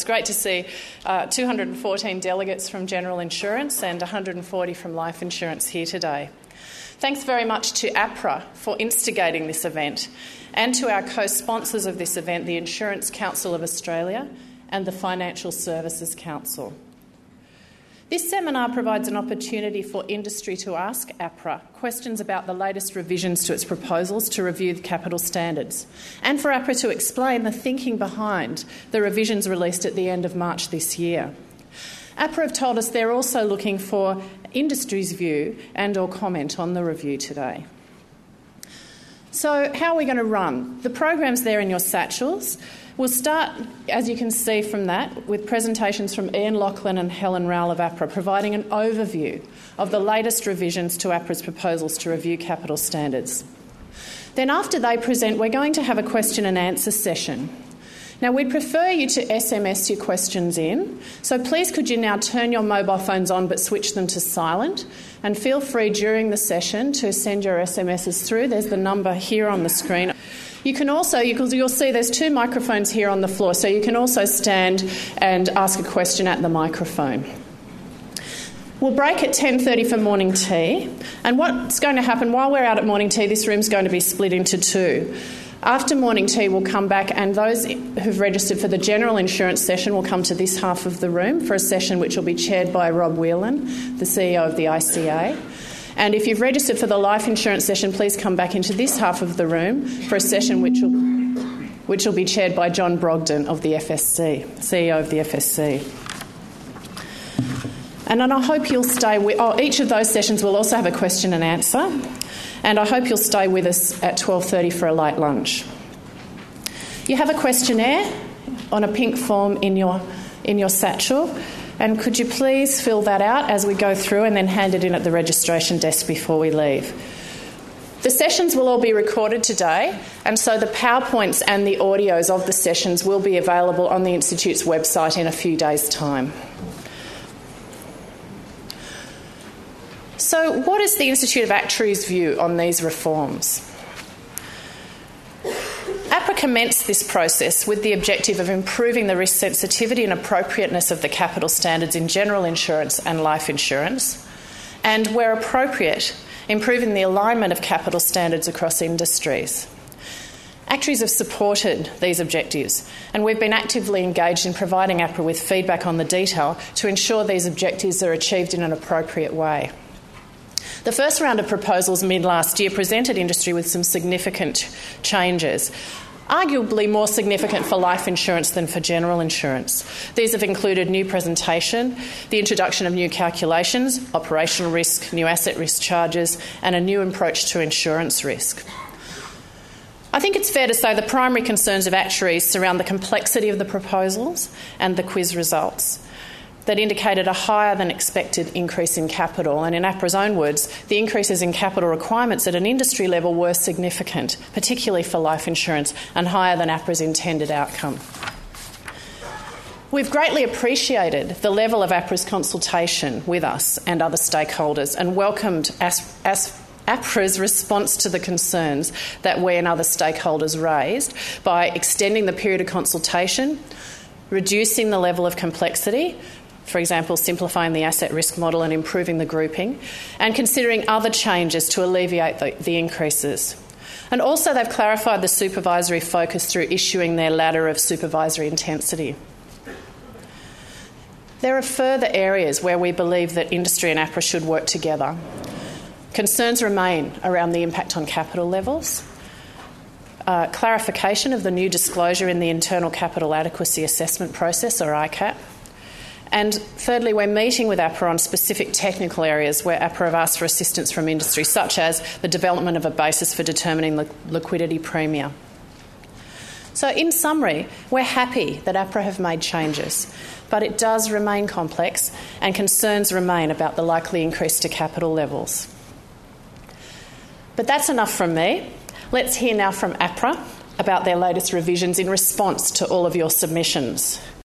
it's great to see 214 delegates from General Insurance and 140 from Life Insurance here today. Thanks very much to APRA for instigating this event and to our co-sponsors of this event, the Insurance Council of Australia and the Financial Services Council. This seminar provides an opportunity for industry to ask APRA questions about the latest revisions to its proposals to review the capital standards, and for APRA to explain the thinking behind the revisions released at the end of March this year. APRA have told us they're also looking for industry's view and or comment on the review today. So how are we going to run? The program's there in your satchels. We'll start, as you can see from that, with presentations from Ian Lachlan and Helen Rowell of APRA, providing an overview of the latest revisions to APRA's proposals to review capital standards. Then after they present, we're going to have a question and answer session. Now, we'd prefer you to SMS your questions in, so please could you now turn your mobile phones on but switch them to silent, and feel free during the session to send your SMSs through. There's the number here on the screen. You can also, you'll see there's 2 microphones here on the floor, so you can also stand and ask a question at the microphone. We'll break at 10:30 for morning tea, and what's going to happen while we're out at morning tea, this room's going to be split into 2. After morning tea, we'll come back, and those who've registered for the general insurance session will come to this half of the room for a session which will be chaired by Rob Whelan, the CEO of the ICA. And if you've registered for the life insurance session, please come back into this half of the room for a session which will be chaired by John Brogden of the FSC, CEO of the FSC. And I hope you'll stay with... each of those sessions will also have a question and answer. And I hope you'll stay with us at 12:30 for a late lunch. You have a questionnaire on a pink form in your satchel. And could you please fill that out as we go through and then hand it in at the registration desk before we leave? The sessions will all be recorded today, and so the PowerPoints and the audios of the sessions will be available on the Institute's website in a few days' time. So what is the Institute of Actuaries' view on these reforms? APRA commenced this process with the objective of improving the risk sensitivity and appropriateness of the capital standards in general insurance and life insurance, and, where appropriate, improving the alignment of capital standards across industries. Actuaries have supported these objectives, and we've been actively engaged in providing APRA with feedback on the detail to ensure these objectives are achieved in an appropriate way. The first round of proposals mid-last year presented industry with some significant changes, arguably more significant for life insurance than for general insurance. These have included new presentation, the introduction of new calculations, operational risk, new asset risk charges, and a new approach to insurance risk. I think it's fair to say the primary concerns of actuaries surround the complexity of the proposals and the quiz results that indicated a higher than expected increase in capital. And in APRA's own words, the increases in capital requirements at an industry level were significant, particularly for life insurance, and higher than APRA's intended outcome. We've greatly appreciated the level of APRA's consultation with us and other stakeholders, and welcomed APRA's response to the concerns that we and other stakeholders raised by extending the period of consultation, reducing the level of complexity, for example, simplifying the asset risk model and improving the grouping, and considering other changes to alleviate the increases. And also they've clarified the supervisory focus through issuing their ladder of supervisory intensity. There are further areas where we believe that industry and APRA should work together. Concerns remain around the impact on capital levels, clarification of the new disclosure in the Internal Capital Adequacy Assessment Process, or ICAP. And thirdly, we're meeting with APRA on specific technical areas where APRA have asked for assistance from industry, such as the development of a basis for determining the liquidity premia. So in summary, we're happy that APRA have made changes, but it does remain complex and concerns remain about the likely increase to capital levels. But that's enough from me. Let's hear now from APRA about their latest revisions in response to all of your submissions.